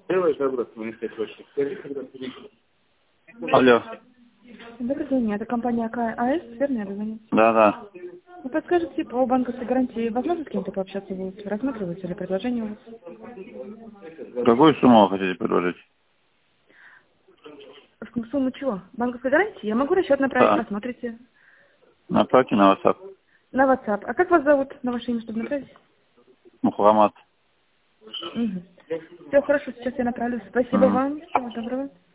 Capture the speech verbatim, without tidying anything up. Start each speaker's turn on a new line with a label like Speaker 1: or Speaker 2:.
Speaker 1: Алло.
Speaker 2: Добрый день, это компания АКС, верно я дозвонилась?
Speaker 1: Да, да.
Speaker 2: Вы подскажете по банковской гарантии, возможно с кем-то пообщаться будет? Рассматриваете ли предложение у вас?
Speaker 1: Какую сумму вы хотите предложить?
Speaker 2: В сумму чего? Банковской гарантии? Я могу расчет направить,
Speaker 1: Да.
Speaker 2: посмотрите.
Speaker 1: Направьте на WhatsApp.
Speaker 2: На WhatsApp. А как вас зовут на ваше имя, чтобы направить?
Speaker 1: Мухаммад.
Speaker 2: Угу. Все хорошо, сейчас я направлю. Спасибо
Speaker 1: Мгм.
Speaker 2: вам. Всего доброго.